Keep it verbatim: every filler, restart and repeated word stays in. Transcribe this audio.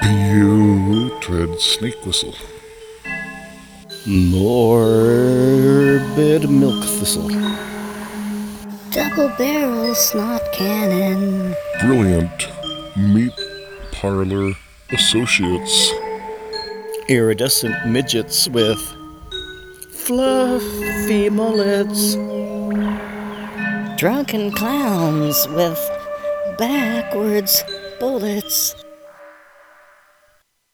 You tread snake whistle. Morbid milk thistle. Double barrel snot cannon. Brilliant meat parlor associates. Iridescent midgets with fluffy mullets. Drunken clowns with backwards bullets.